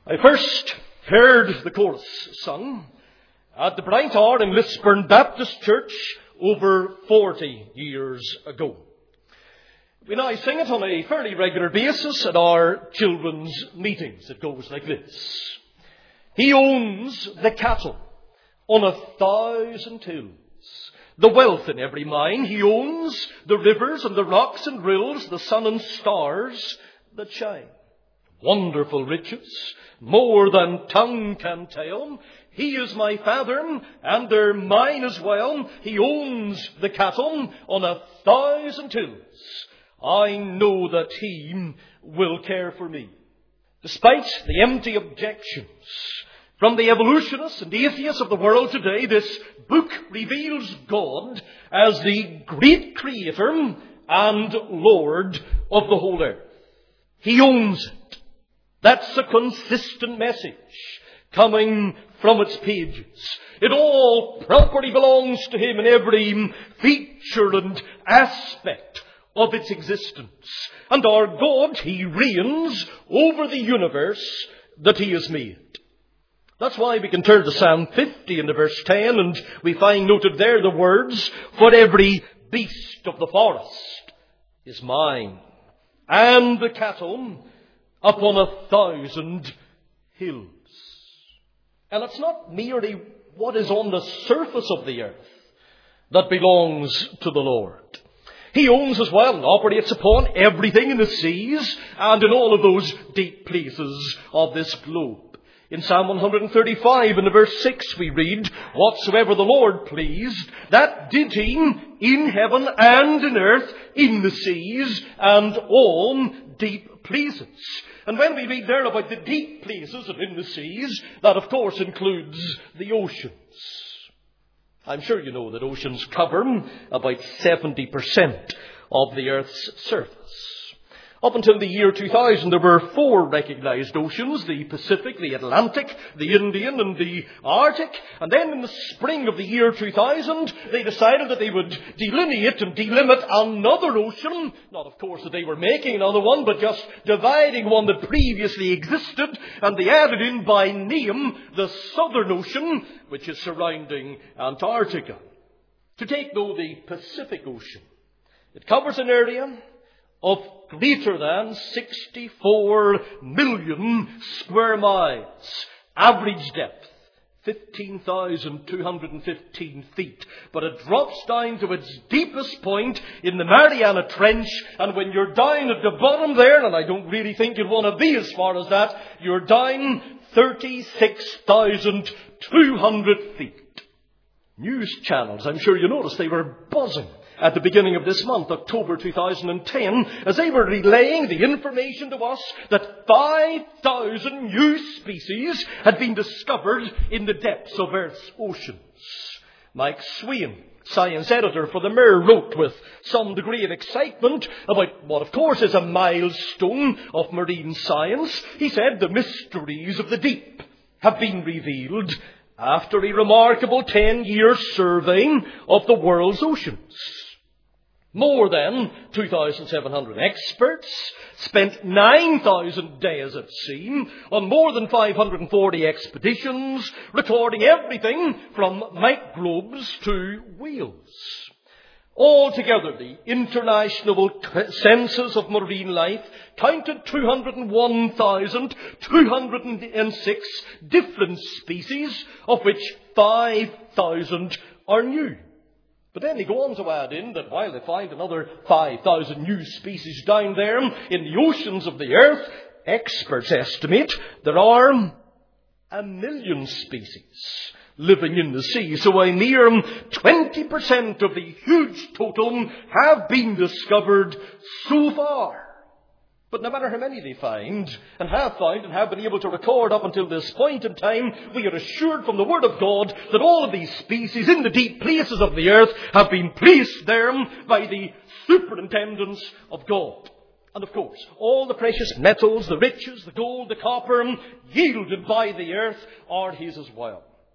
I first heard the chorus sung at the Bright Hour in Lisburn Baptist Church over 40 years ago. We now sing it on a fairly regular basis at our children's meetings. It goes like this. He owns the cattle on 1,000 hills, the wealth in every mine. He owns the rivers and the rocks and rills, the sun and stars that shine. Wonderful riches, more than tongue can tell. He is my Father, and they're mine as well. He owns the cattle on 1,000 hills. I know that He will care for me. Despite the empty objections from the evolutionists and atheists of the world today, this book reveals God as the great Creator and Lord of the whole earth. He owns it. That's a consistent message coming from its pages. It all properly belongs to Him in every feature and aspect of its existence. And our God, He reigns over the universe that He has made. That's why we can turn to Psalm 50 and verse 10, and we find noted there the words, "For every beast of the forest is mine, and the cattle upon 1,000 hills." And it's not merely what is on the surface of the earth that belongs to the Lord. He owns as well and operates upon everything in the seas and in all of those deep places of this globe. In Psalm 135 in verse 6 we read, "Whatsoever the Lord pleased, that did He in heaven and in earth, in the seas and all deep places." And when we read there about the deep places and in the seas, that of course includes the oceans. I'm sure you know that oceans cover about 70% of the Earth's surface. Up until the year 2000, there were 4 recognized oceans: the Pacific, the Atlantic, the Indian, and the Arctic. And then in the spring of the year 2000, they decided that they would delineate and delimit another ocean. Not, of course, that they were making another one, but just dividing one that previously existed. And they added in by name the Southern Ocean, which is surrounding Antarctica. To take, though, the Pacific Ocean, it covers an area of greater than 64 million square miles. Average depth, 15,215 feet. But it drops down to its deepest point in the Mariana Trench. And when you're down at the bottom there, and I don't really think you'd want to be as far as that, you're down 36,200 feet. News channels, I'm sure you noticed, they were buzzing at the beginning of this month, October 2010, as they were relaying the information to us that 5,000 new species had been discovered in the depths of Earth's oceans. Mike Swain, science editor for the Mirror, wrote with some degree of excitement about what, of course, is a milestone of marine science. He said the mysteries of the deep have been revealed after a remarkable 10-year survey of the world's oceans. More than 2,700 experts spent 9,000 days at sea on more than 540 expeditions, recording everything from microbes to whales. Altogether, the International Census of Marine Life counted 201,206 different species, of which 5,000 are new. But then they go on to add in that while they find another 5,000 new species down there in the oceans of the earth, experts estimate there are 1 million species living in the sea. So a mere 20% of the huge total have been discovered so far. But no matter how many they find and have been able to record up until this point in time, we are assured from the Word of God that all of these species in the deep places of the earth have been placed there by the superintendence of God. And of course, all the precious metals, the riches, the gold, the copper, yielded by the earth are His as well.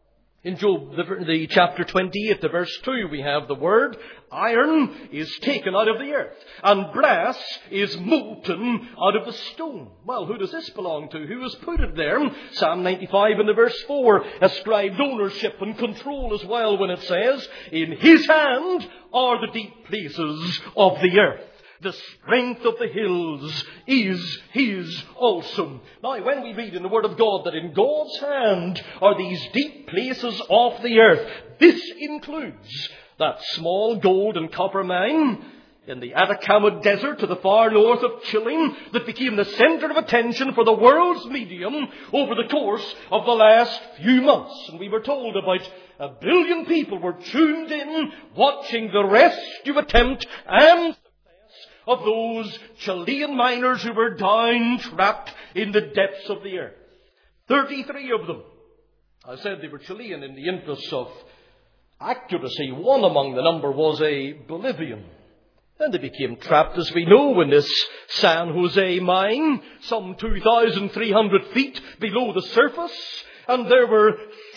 In Job, the chapter 28, the verse 2, we have the word, iron is taken out of the earth, and brass is molten out of the stone. Well, who does this belong to? Who has put it there? Psalm 95 in the verse 4 ascribed ownership and control as well when it says, in his hand are the deep places of the earth. The strength of the hills is his also. Now, when we read in the Word of God that in God's hand are these deep places of the earth, this includes that small gold and copper mine in the Atacama Desert to the far north of Chile that became the center of attention for the world's medium over the course of the last few months. And we were told about 1 billion people were tuned in watching the rescue attempt and of those Chilean miners who were down trapped in the depths of the earth. 33 of them. I said they were Chilean in the interest of accuracy. One among the number was a Bolivian. And they became trapped, as we know, in this San Jose mine, some 2,300 feet below the surface. And there were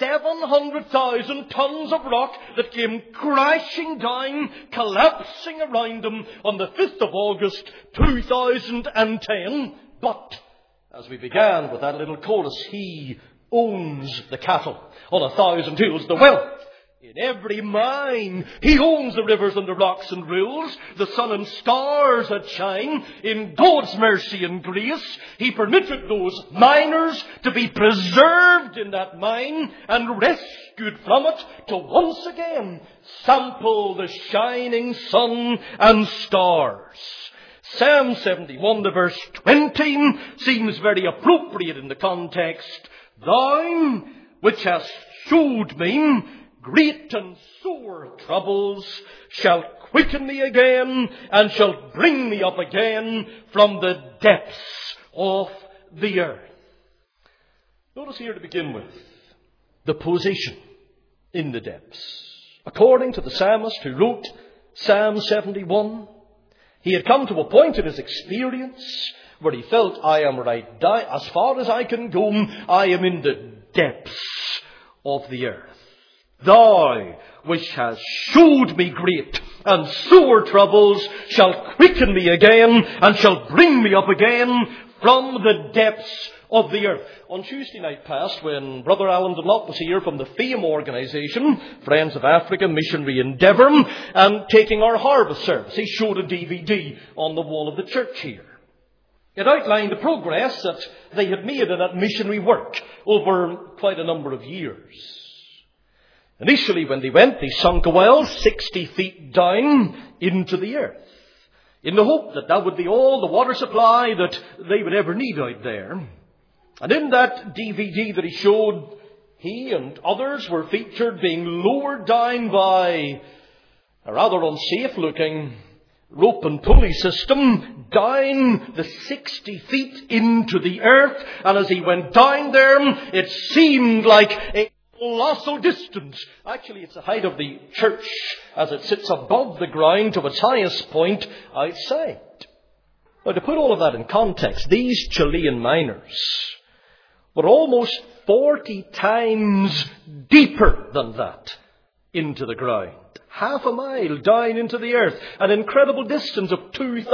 700,000 tons of rock that came crashing down, collapsing around them on the 5th of August 2010. But, as we began with that little chorus, he owns the cattle on 1,000 hills, the wealth in every mine. He owns the rivers and the rocks and rills, the sun and stars that shine. In God's mercy and grace, he permitted those miners to be preserved in that mine and rescued from it to once again sample the shining sun and stars. Psalm 71, the verse 20, seems very appropriate in the context. Thou, which hast showed me great and sore troubles, shalt quicken me again, and shalt bring me up again from the depths of the earth. Notice here to begin with, the position in the depths. According to the psalmist who wrote Psalm 71, he had come to a point in his experience where he felt, I am right down, as far as I can go, I am in the depths of the earth. Thou, which hast showed me great and sore troubles, shalt quicken me again, and shalt bring me up again from the depths of the earth. On Tuesday night past, when Brother Alan Dunlop was here from the FAME organisation, Friends of Africa Missionary Endeavour, and taking our harvest service, he showed a DVD on the wall of the church here. It outlined the progress that they had made in that missionary work over quite a number of years. Initially, when they went, they sunk a well 60 feet down into the earth, in the hope that that would be all the water supply that they would ever need out there. And in that DVD that he showed, he and others were featured being lowered down by a rather unsafe-looking rope and pulley system down the 60 feet into the earth. And as he went down there, it seemed like a colossal distance. Actually, it's the height of the church as it sits above the ground to its highest point outside. Now, to put all of that in context, these Chilean miners were almost 40 times deeper than that into the ground. Half a mile down into the earth. An incredible distance of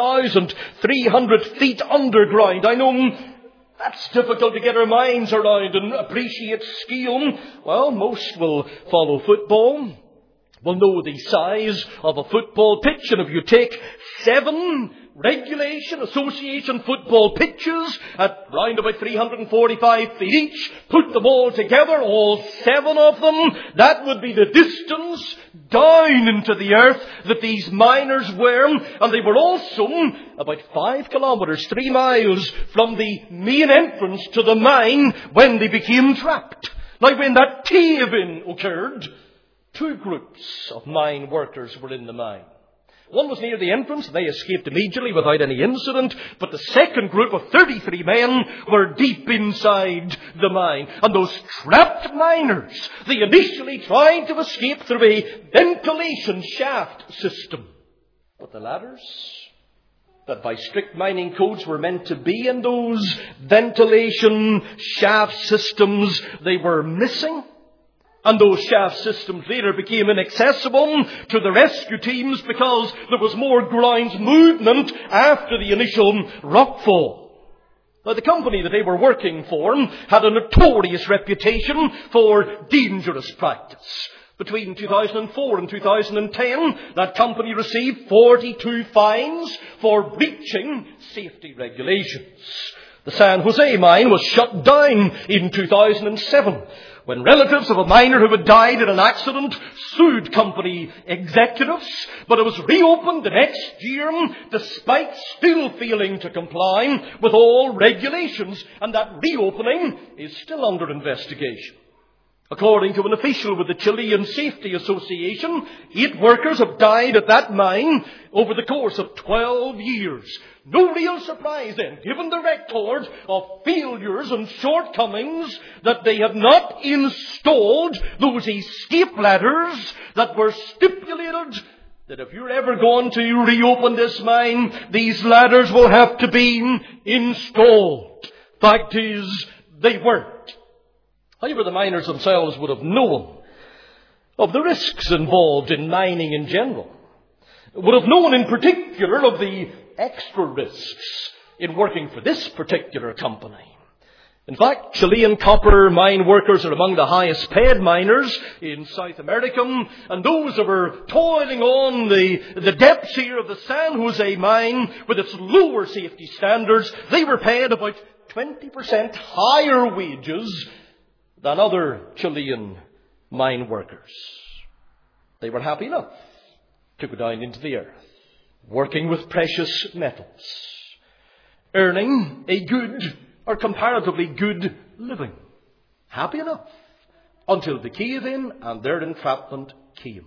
2,300 feet underground. I know that's difficult to get our minds around and appreciate scale. Well, most will follow football, will know the size of a football pitch. And if you take 7 regulation association football pitches at round about 345 feet each, put them all together, all 7 of them, that would be the distance down into the earth that these miners were. And they were also about 5 kilometres, 3 miles from the main entrance to the mine when they became trapped. Now, when that cave-in occurred, 2 groups of mine workers were in the mine. One was near the entrance. They escaped immediately without any incident. But the second group of 33 men were deep inside the mine. And those trapped miners, they initially tried to escape through a ventilation shaft system. But the ladders that by strict mining codes were meant to be in those ventilation shaft systems, they were missing. And those shaft systems later became inaccessible to the rescue teams because there was more ground movement after the initial rockfall. Now, the company that they were working for had a notorious reputation for dangerous practice. Between 2004 and 2010, that company received 42 fines for breaching safety regulations. The San Jose mine was shut down in 2007 when relatives of a miner who had died in an accident sued company executives, but it was reopened the next year despite still failing to comply with all regulations, and that reopening is still under investigation. According to an official with the Chilean Safety Association, 8 workers have died at that mine over the course of 12 years. No real surprise then, given the record of failures and shortcomings, that they have not installed those escape ladders that were stipulated that if you're ever going to reopen this mine, these ladders will have to be installed. Fact is, they weren't. However, the miners themselves would have known of the risks involved in mining in general. Would have known in particular of the extra risks in working for this particular company. In fact, Chilean copper mine workers are among the highest paid miners in South America, and those that were toiling on the depths here of the San Jose mine with its lower safety standards, they were paid about 20% higher wages than other Chilean mine workers. They were happy enough to go down into the earth, working with precious metals, earning a good or comparatively good living. Happy enough until the cave-in and their entrapment came.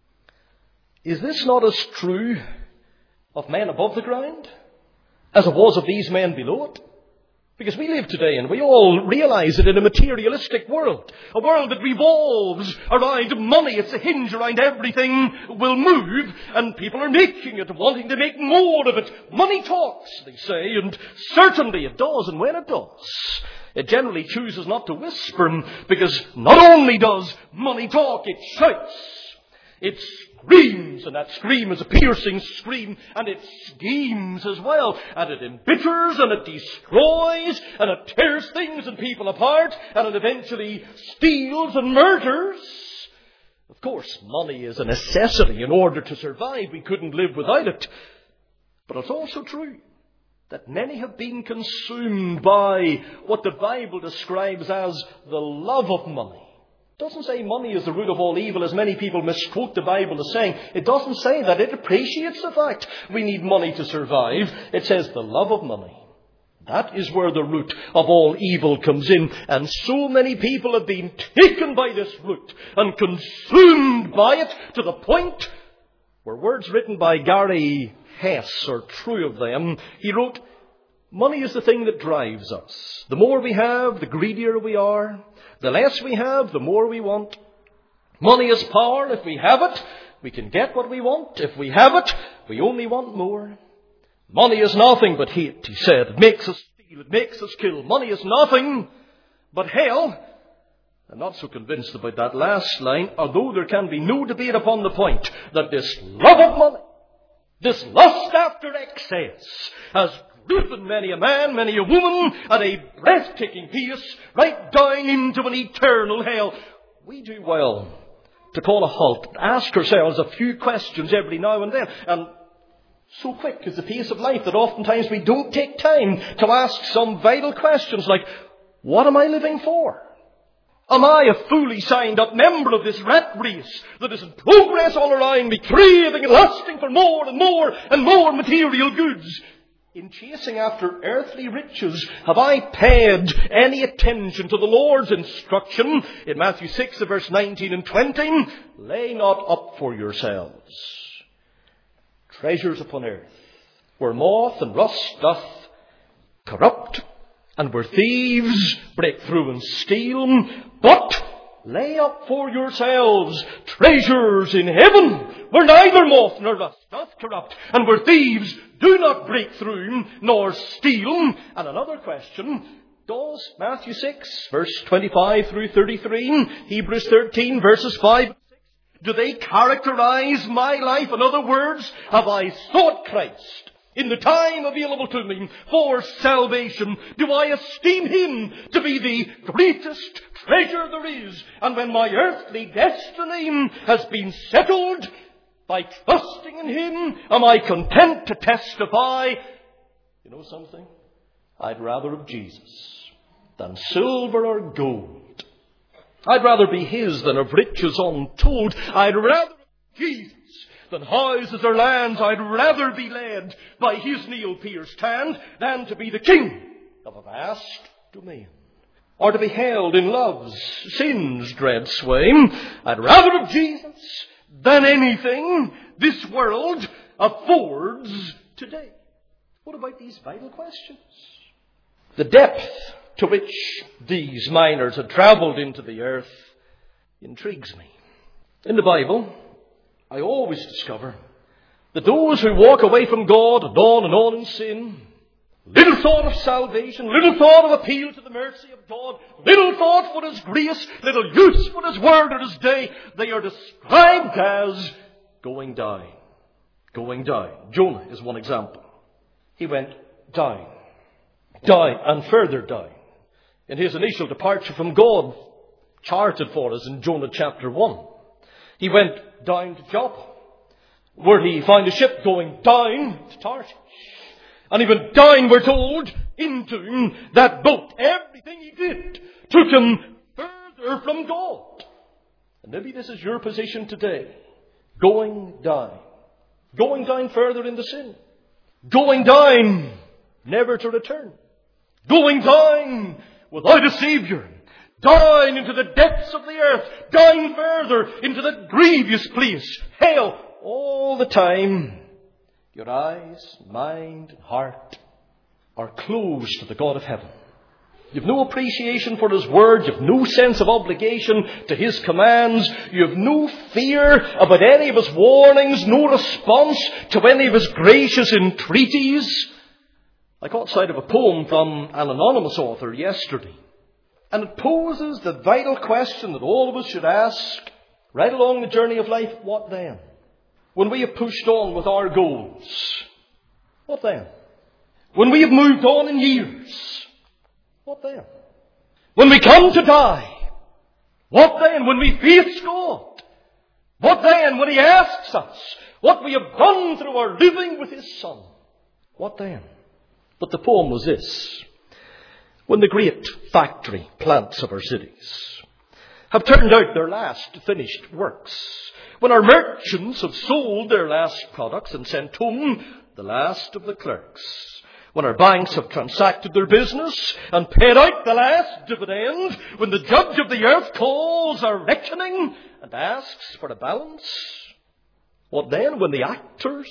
Is this not as true of men above the ground as it was of these men below it? Because we live today and we all realize it in a materialistic world. A world that revolves around money. It's a hinge around everything will move. And people are making it, wanting to make more of it. Money talks, they say. And certainly it does. And when it does, it generally chooses not to whisper. Because not only does money talk, it shouts. It screams, and that scream is a piercing scream, and it schemes as well, and it embitters, and it destroys, and it tears things and people apart, and it eventually steals and murders. Of course, money is a necessity in order to survive. We couldn't live without it. But it's also true that many have been consumed by what the Bible describes as the love of money. It doesn't say money is the root of all evil, as many people misquote the Bible as saying. It doesn't say that. It appreciates the fact we need money to survive. It says the love of money. That is where the root of all evil comes in. And so many people have been taken by this root and consumed by it to the point where words written by Gary Hess are true of them. He wrote, "Money is the thing that drives us. The more we have, the greedier we are. The less we have, the more we want. Money is power. If we have it, we can get what we want. If we have it, we only want more. Money is nothing but hate," he said. "It makes us steal. It makes us kill. Money is nothing but hell." I'm not so convinced about that last line, although there can be no debate upon the point that this love of money, this lust after excess, has driven many a man, many a woman at a breathtaking pace right down into an eternal hell. We do well to call a halt, ask ourselves a few questions every now and then. And so quick is the pace of life that oftentimes we don't take time to ask some vital questions like, what am I living for? Am I a fully signed up member of this rat race that is in progress all around me, craving and lusting for more and more and more material goods? In chasing after earthly riches, have I paid any attention to the Lord's instruction in Matthew 6, verse 19 and 20? Lay not up for yourselves treasures upon earth, where moth and rust doth corrupt, and where thieves break through and steal. But lay up for yourselves treasures in heaven, where neither moth nor rust doth corrupt, and where thieves do not break through nor steal. And another question, does. Matthew 6, verse 25 through 33, Hebrews 13, verses 5 and 6. Do they characterize my life? In other words, have I sought Christ in the time available to me for salvation? Do I esteem Him to be the greatest treasure there is? And when my earthly destiny has been settled by trusting in Him, am I content to testify, you know something? I'd rather have Jesus than silver or gold. I'd rather be His than of riches untold. I'd rather have Jesus than houses or lands. I'd rather be led by His nail-pierced hand than to be the king of a vast domain, or to be held in love's, sin's dread sway. I'd rather have Jesus than anything this world affords today. What about these vital questions? The depth to which these miners had travelled into the earth intrigues me. In the Bible, I always discover that those who walk away from God and on in sin, little thought of salvation, little thought of appeal to the mercy of God, little thought for His grace, little use for His word or His day, they are described as going down. Going down. Jonah is one example. He went down and further down in his initial departure from God, charted for us in Jonah chapter 1. He went down to Joppa, where he found a ship going down to Tarshish. And he went down, we're told, into that boat. Everything he did took him further from God. And maybe this is your position today. Going down further into sin. Going down, never to return. Going down without a Saviour. Down into the depths of the earth. Down further into the grievous place. Hell, all the time. Your eyes, mind, and heart are closed to the God of heaven. You have no appreciation for His word. You have no sense of obligation to His commands. You have no fear about any of His warnings, no response to any of His gracious entreaties. I caught sight of a poem from an anonymous author yesterday, and it poses the vital question that all of us should ask right along the journey of life. What then? When we have pushed on with our goals, what then? When we have moved on in years, what then? When we come to die, what then? When we face God, what then? When He asks us what we have done through our living with His Son, what then? But the poem was this: when the great factory plants of our cities have turned out their last finished works, when our merchants have sold their last products and sent home the last of the clerks, when our banks have transacted their business and paid out the last dividend, when the judge of the earth calls our reckoning and asks for a balance, what then? When the actors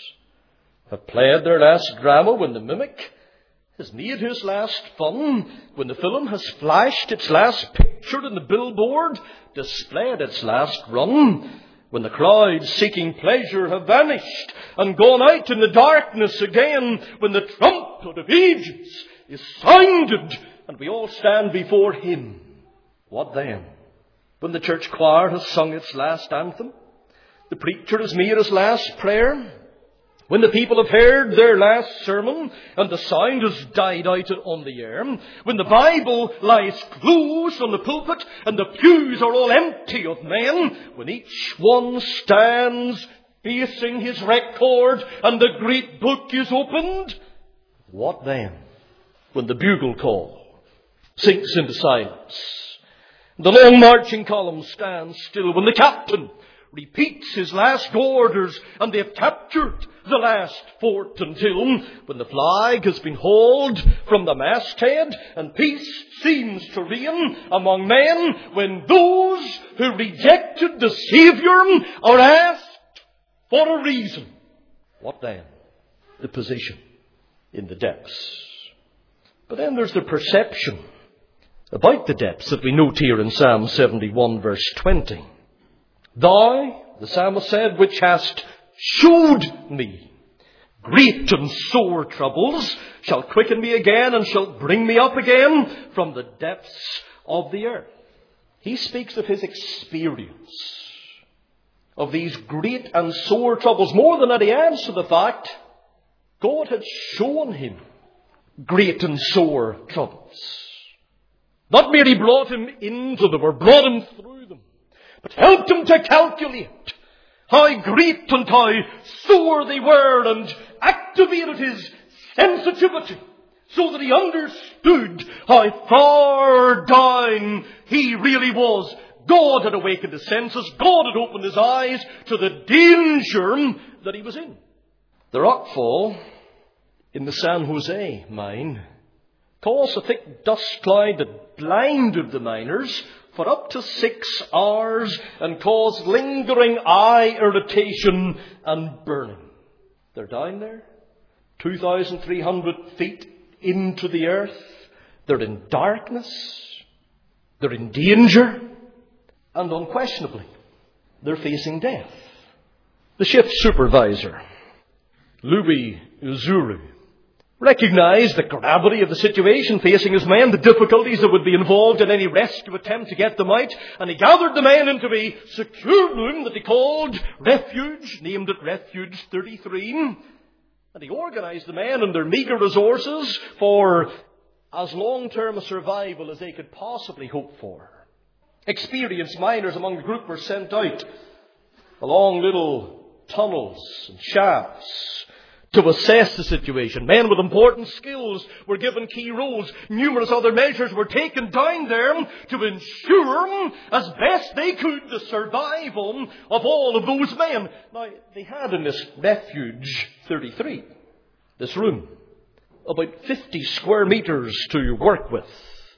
have played their last drama, when the mimic has made his last fun, when the film has flashed its last picture and the billboard displayed its last run, when the crowds seeking pleasure have vanished and gone out in the darkness again, when the trumpet of ages is sounded and we all stand before Him, what then? When the church choir has sung its last anthem, the preacher has made his last prayer, when the people have heard their last sermon and the sound has died out on the air, when the Bible lies closed on the pulpit and the pews are all empty of men, when each one stands facing his record and the great book is opened, what then? When the bugle call sinks into silence, the long marching column stands still, when the captain repeats his last orders and they have captured the last fort, until when the flag has been hauled from the masthead and peace seems to reign among men, when those who rejected the Saviour are asked for a reason, what then? The position in the depths. But then there's the perception about the depths that we note here in Psalm 71 verse 20. Thou, the psalmist said, which hast showed me great and sore troubles shall quicken me again and shall bring me up again from the depths of the earth. He speaks of his experience of these great and sore troubles. More than that, he adds to the fact God had shown him great and sore troubles. Not merely brought him into them or brought him through them, but helped him to calculate how great and how sore they were, and activated his sensitivity so that he understood how far down he really was. God had awakened his senses. God had opened his eyes to the danger that he was in. The rockfall in the San Jose mine caused a thick dust cloud that blinded the miners for up to 6 hours and caused lingering eye irritation and burning. They're down there, 2,300 feet into the earth. They're in darkness. They're in danger. And unquestionably, they're facing death. The ship's supervisor, Louis Zuru, recognized the gravity of the situation facing his men, the difficulties that would be involved in any rescue attempt to get them out, and he gathered the men into a secure room that he called Refuge, named it Refuge 33, and he organized the men and their meager resources for as long-term a survival as they could possibly hope for. Experienced miners among the group were sent out along little tunnels and shafts to assess the situation. Men with important skills were given key roles. Numerous other measures were taken down there to ensure, as best they could, the survival of all of those men. Now, they had in this Refuge 33, this room, about 50 square meters to work with.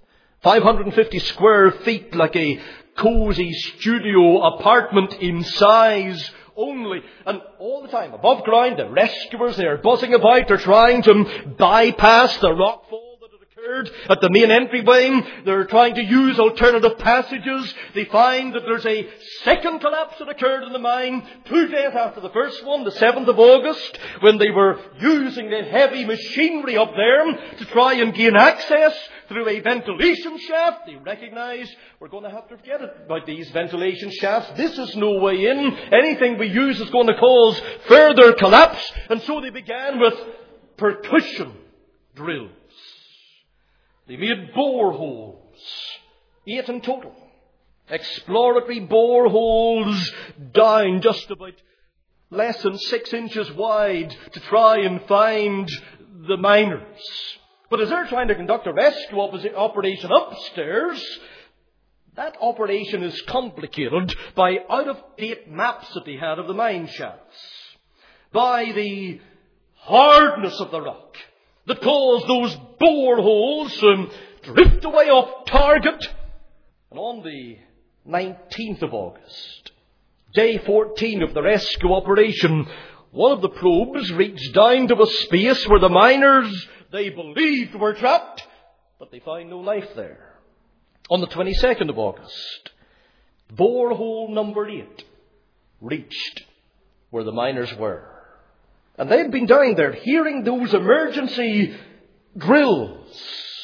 550 square feet, like a cozy studio apartment in size only. And all the time, above ground, the rescuers, they are buzzing about. They're trying to bypass the rockfall that had occurred at the main entryway. They're trying to use alternative passages. They find that there's a second collapse that occurred in the mine 2 days after the first one, the 7th of August, when they were using the heavy machinery up there to try and gain access through a ventilation shaft. They recognized we're going to have to forget about these ventilation shafts. This is no way in. Anything we use is going to cause further collapse. And so they began with percussion drills. They made boreholes, 8 in total. Exploratory boreholes down just about less than 6 inches wide to try and find the miners. But as they're trying to conduct a rescue operation upstairs, that operation is complicated by out-of-date maps that they had of the mine shafts, by the hardness of the rock that caused those boreholes to drift away off target. And on the 19th of August, day 14 of the rescue operation, one of the probes reached down to a space where the miners, they believed, were trapped, but they found no life there. On the 22nd of August, borehole number 8 reached where the miners were. And they'd been down there hearing those emergency drills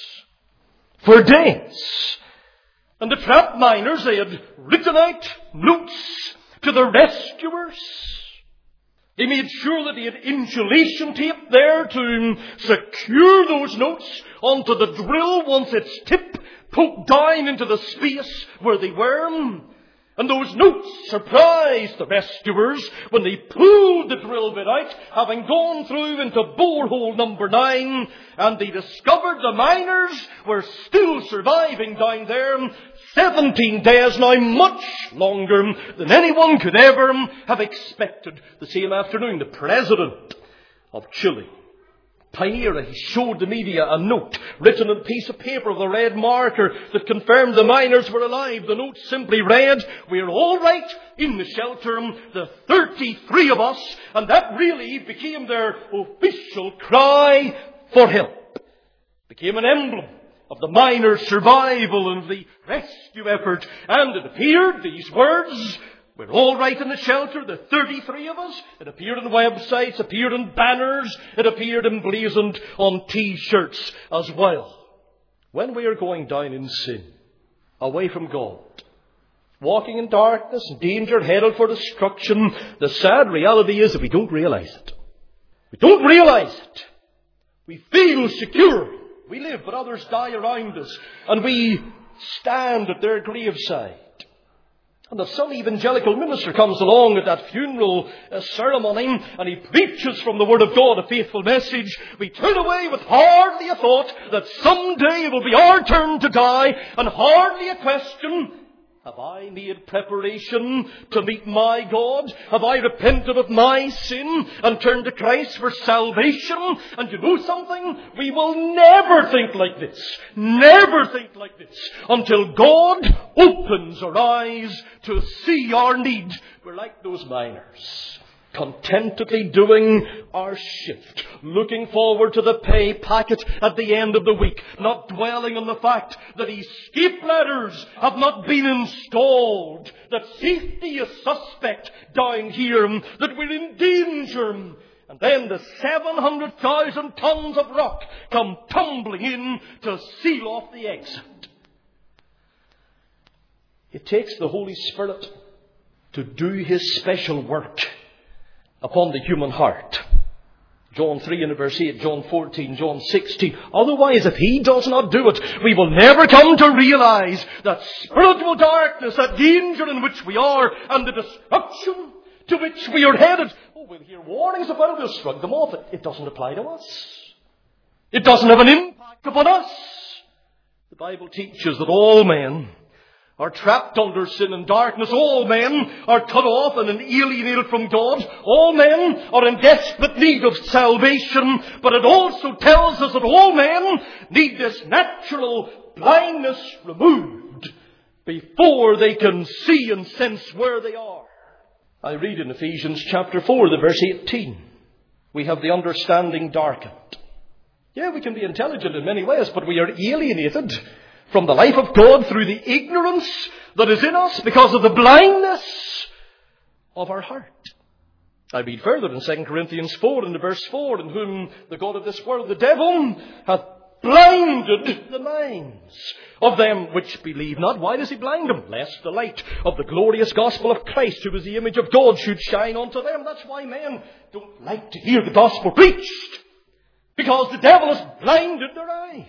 for days. And the trapped miners, they had written out notes to the rescuers. They made sure that they had insulation tape there to secure those notes onto the drill once its tip poked down into the space where they were. And those notes surprised the rescuers when they pulled the drill bit out, having gone through into borehole number 9, and they discovered the miners were still surviving down there 17 days now, much longer than anyone could ever have expected. The same afternoon, the president of Chile, Piñera, he showed the media a note written on a piece of paper with a red marker that confirmed the miners were alive. The note simply read, "We're all right in the shelter, the 33 of us," and that really became their official cry for help. Became an emblem of the miners' survival and the rescue effort. And it appeared, these words, We're all right in the shelter, the 33 of us. It appeared on websites, appeared in banners, it appeared emblazoned on T-shirts as well. When we are going down in sin, away from God, walking in darkness and danger, headed for destruction, the sad reality is that we don't realize it. We don't realize it. We feel secure. We live, but others die around us. And we stand at their graveside. And if some evangelical minister comes along at that funeral ceremony and he preaches from the Word of God a faithful message, we turn away with hardly a thought that someday it will be our turn to die, and hardly a question, have I made preparation to meet my God? Have I repented of my sin and turned to Christ for salvation? And you know something? We will never think like this. Never think like this until God opens our eyes to see our need. We're like those miners, contentedly doing our shift, looking forward to the pay packet at the end of the week, not dwelling on the fact that escape ladders have not been installed, that safety is suspect down here, that we're in danger. And then the 700,000 tons of rock come tumbling in to seal off the exit. It takes the Holy Spirit to do His special work upon the human heart. John 3 and verse 8, John 14, John 16. Otherwise, if He does not do it, we will never come to realize that spiritual darkness, that danger in which we are, and the destruction to which we are headed. Oh, we'll hear warnings about it, we'll shrug them off. It doesn't apply to us. It doesn't have an impact upon us. The Bible teaches that all men are trapped under sin and darkness. All men are cut off and alienated from God. All men are in desperate need of salvation. But it also tells us that all men need this natural blindness removed before they can see and sense where they are. I read in Ephesians chapter 4, the verse 18. We have the understanding darkened. Yeah, we can be intelligent in many ways, but we are alienated from the life of God through the ignorance that is in us because of the blindness of our heart. I read further in 2 Corinthians 4 and verse 4, in whom the God of this world, the devil, hath blinded the minds of them which believe not. Why does he blind them? Lest the light of the glorious gospel of Christ, who is the image of God, should shine unto them. That's why men don't like to hear the gospel preached, because the devil has blinded their eyes.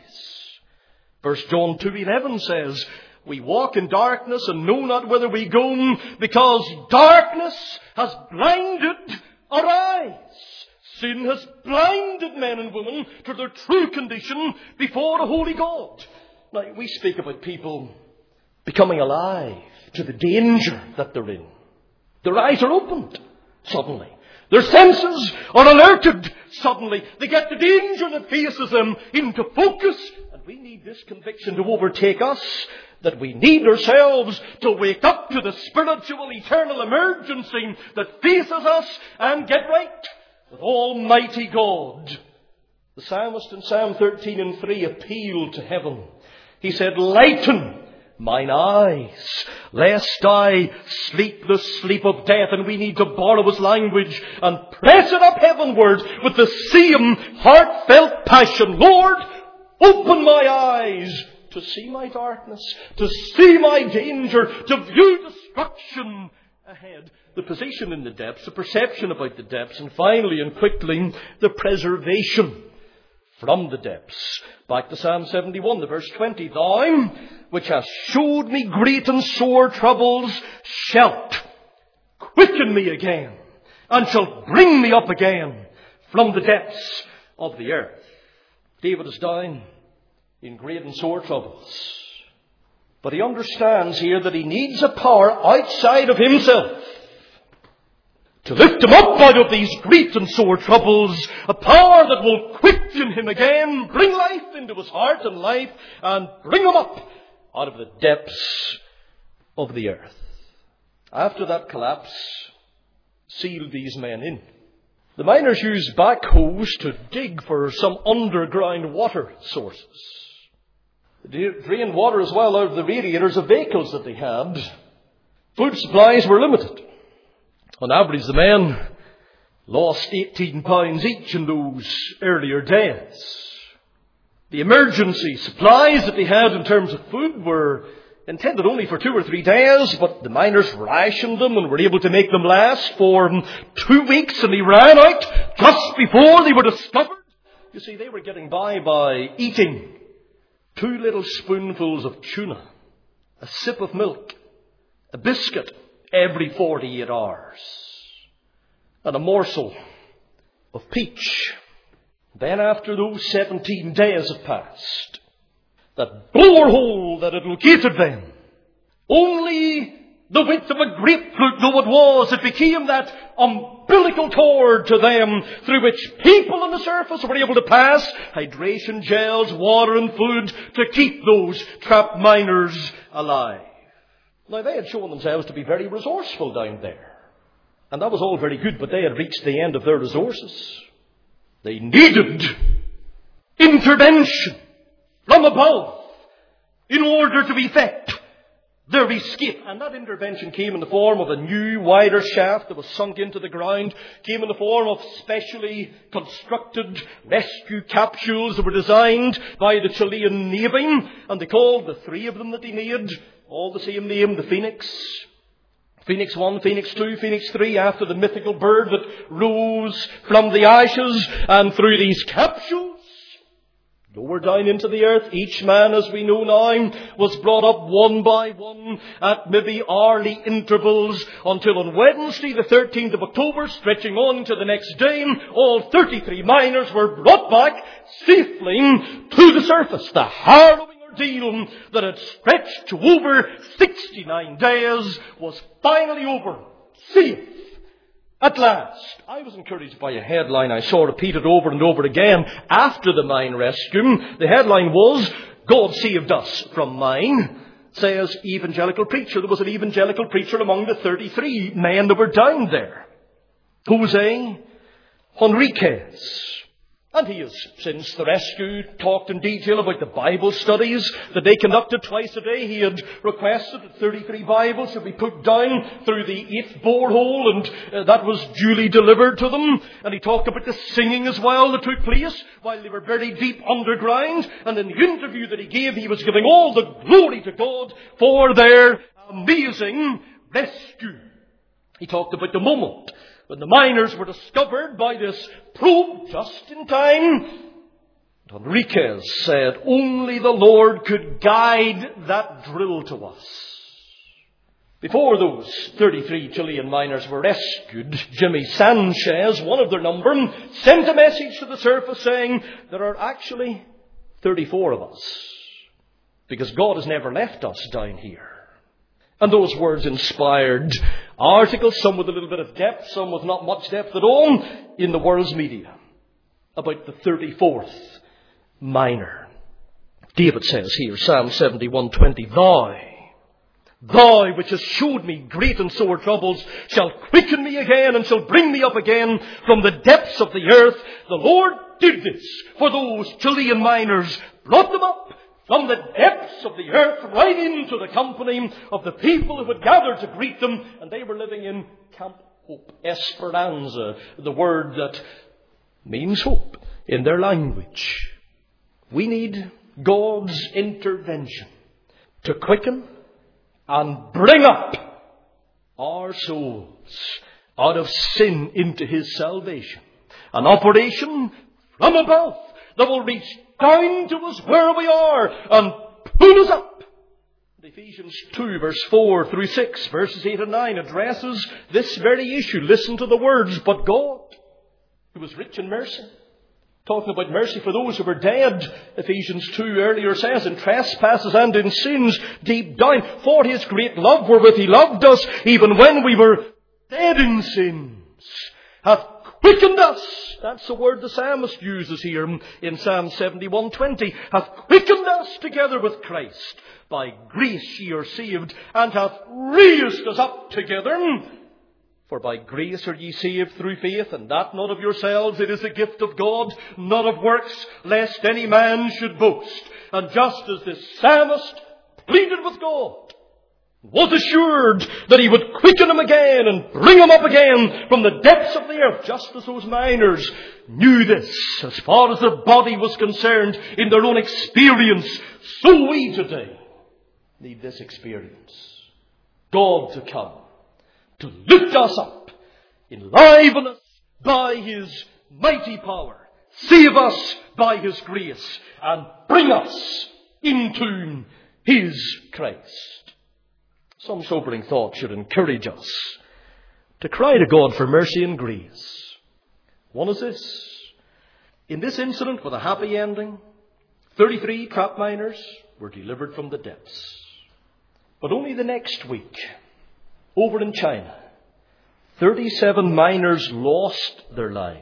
1 John 2:11 says, we walk in darkness and know not whither we go, because darkness has blinded our eyes. Sin has blinded men and women to their true condition before a holy God. Now, we speak about people becoming alive to the danger that they're in. Their eyes are opened suddenly. Their senses are alerted suddenly. They get the danger that faces them into focus. And we need this conviction to overtake us, that we need ourselves to wake up to the spiritual, eternal emergency that faces us and get right with Almighty God. The psalmist in Psalm 13 and 3 appealed to heaven. He said, lighten mine eyes, lest I sleep the sleep of death. And we need to borrow his language and press it up heavenward with the same heartfelt passion. Lord, open my eyes to see my darkness, to see my danger, to view destruction ahead. The position in the depths, the perception about the depths, and finally and quickly, the preservation from the depths. Back to Psalm 71, the verse 20. Thou, which hast showed me great and sore troubles, shalt quicken me again, and shalt bring me up again from the depths of the earth. David is down in great and sore troubles. But he understands here that he needs a power outside of himself to lift him up out of these great and sore troubles, a power that will quicken him again, bring life into his heart and life, and bring him up out of the depths of the earth. After that collapse, sealed these men in. The miners used backhoes to dig for some underground water sources. They drained water as well out of the radiators of vehicles that they had. Food supplies were limited. On average, the men lost 18 pounds each in those earlier days. The emergency supplies that they had in terms of food were intended only for 2 or 3 days, but the miners rationed them and were able to make them last for 2 weeks, and they ran out just before they were discovered. You see, they were getting by eating 2 little spoonfuls of tuna, a sip of milk, a biscuit every 48 hours, and a morsel of peach. Then after those 17 days had passed, that borehole that had located them, only the width of a grapefruit though it was, it became that umbilical cord to them through which people on the surface were able to pass hydration gels, water and food to keep those trapped miners alive. Now, they had shown themselves to be very resourceful down there. And that was all very good, but they had reached the end of their resources. They needed intervention from above in order to effect their escape. And that intervention came in the form of a new, wider shaft that was sunk into the ground, came in the form of specially constructed rescue capsules that were designed by the Chilean Navy, and they called the 3 of them that they made all the same name, the Phoenix. Phoenix 1, Phoenix 2, Phoenix 3, after the mythical bird that rose from the ashes. And through these capsules, lower down into the earth, each man, as we know now, was brought up one by one at maybe hourly intervals until on Wednesday, the 13th of October, stretching on to the next day, all 33 miners were brought back safely to the surface. The harrowing ordeal that had stretched to over 69 days was finally over. Safe. At last. I was encouraged by a headline I saw repeated over and over again after the mine rescue. The headline was, "God saved us from mine," says evangelical preacher. There was an evangelical preacher among the 33 men that were down there. Jose Henriquez. And he has, since the rescue, talked in detail about the Bible studies that they conducted twice a day. He had requested that 33 Bibles should be put down through the 8th borehole, and that was duly delivered to them. And he talked about the singing as well that took place while they were very deep underground. And in the interview that he gave, he was giving all the glory to God for their amazing rescue. He talked about the moment when the miners were discovered by this probe just in time. Henriquez said, only the Lord could guide that drill to us. Before those 33 Chilean miners were rescued, Jimmy Sanchez, one of their number, sent a message to the surface saying, there are actually 34 of us, because God has never left us down here. And those words inspired articles, some with a little bit of depth, some with not much depth at all, in the world's media about the 34th miner. David says here, Psalm 71:20, Thou which hast showed me great and sore troubles, shall quicken me again and shall bring me up again from the depths of the earth. The Lord did this for those Chilean miners, brought them up from the depths of the earth right into the company of the people who had gathered to greet them, and they were living in Camp Hope, Esperanza, the word that means hope in their language. We need God's intervention to quicken and bring up our souls out of sin into His salvation. An operation from above that will reach down to us where we are and pull us up. Ephesians 2 verse 4 through 6, verses 8 and 9 addresses this very issue. Listen to the words, but God, who was rich in mercy, talking about mercy for those who were dead, Ephesians 2 earlier says, in trespasses and in sins deep down, for His great love wherewith He loved us, even when we were dead in sins, hath quickened us. That's the word the psalmist uses here in Psalm 71:20. Hath quickened us together with Christ. By grace ye are saved, and hath raised us up together. For by grace are ye saved through faith, and that not of yourselves, it is a gift of God, not of works, lest any man should boast. And just as this psalmist pleaded with God, was assured that he would quicken him again and bring him up again from the depths of the earth, just as those miners knew this as far as their body was concerned in their own experience. So we today need this experience. God to come, to lift us up, enliven us by His mighty power, save us by His grace, and bring us into His Christ. Some sobering thought should encourage us to cry to God for mercy and grace. One is this. In this incident with a happy ending, 33 trapped miners were delivered from the depths. But only the next week, over in China, 37 miners lost their lives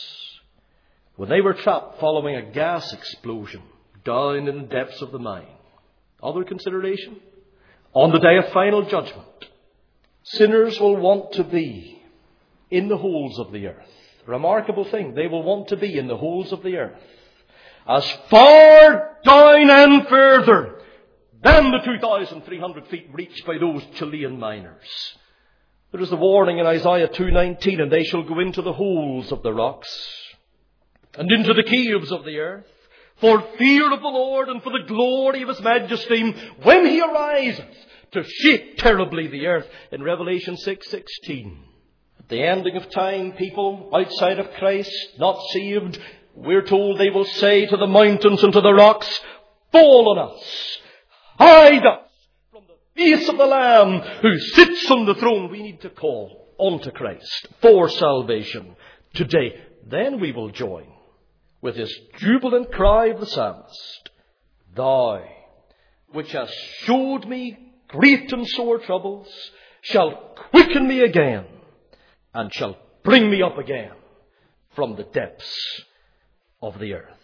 when they were trapped following a gas explosion down in the depths of the mine. Other consideration? On the day of final judgment, sinners will want to be in the holes of the earth. Remarkable thing, they will want to be in the holes of the earth. As far down and further than the 2,300 feet reached by those Chilean miners. There is a warning in Isaiah 2:19, and they shall go into the holes of the rocks and into the caves of the earth, for fear of the Lord and for the glory of His majesty, when He ariseth to shake terribly the earth. In Revelation 6:16. At the ending of time, people outside of Christ, not saved, we're told they will say to the mountains and to the rocks, fall on us, hide us from the face of the Lamb who sits on the throne. We need to call unto Christ for salvation today. Then we will join with this jubilant cry of the psalmist, Thou, which hast showed me great and sore troubles, shall quicken me again, and shall bring me up again from the depths of the earth.